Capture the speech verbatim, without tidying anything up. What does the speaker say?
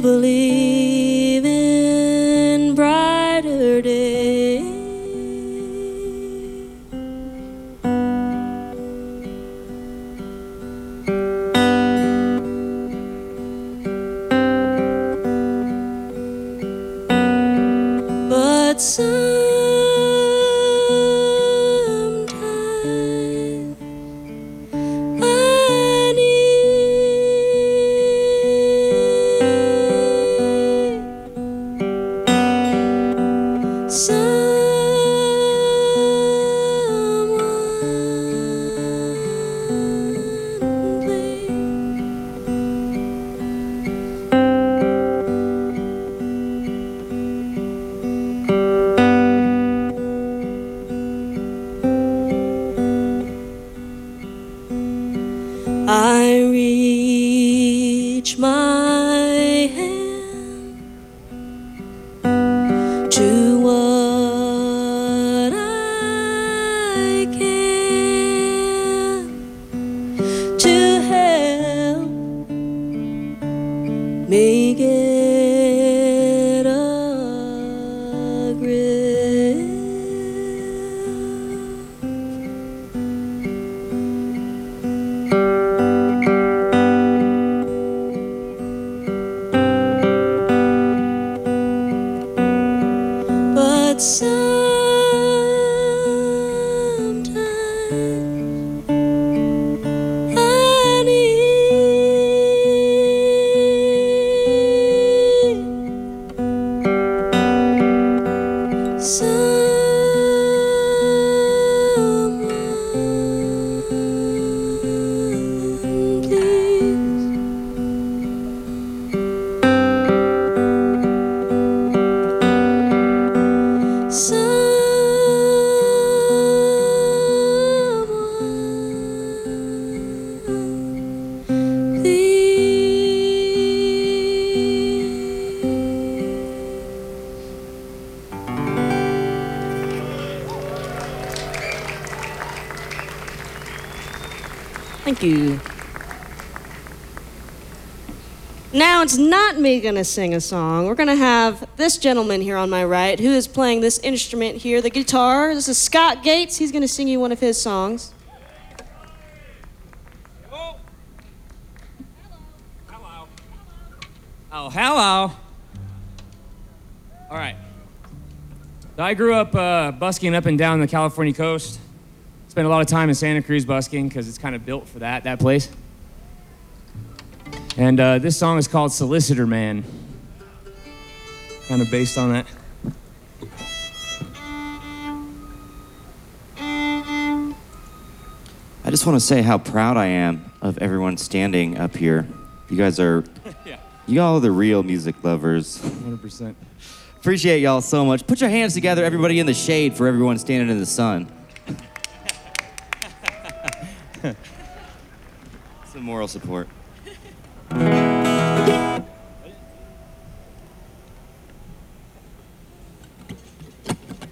believe in brighter days. But sometimes I need someone, please. I reach my hand to what I can to help me get a grip. But sometimes I need someone, please. Someone, thank you. Now it's not me gonna sing a song. We're gonna have this gentleman here on my right who is playing this instrument here, the guitar. This is Scott Gates. He's gonna sing you one of his songs. Hello. Hello. Oh, hello. All right. So I grew up uh, busking up and down the California coast. Spent a lot of time in Santa Cruz busking because it's kind of built for that, that place. And uh, this song is called Solicitor Man. Kind of based on that. I just want to say how proud I am of everyone standing up here. You guys are, Yeah, you all are the real music lovers. one hundred percent. Appreciate y'all so much. Put your hands together, everybody in the shade, for everyone standing in the sun. Some moral support.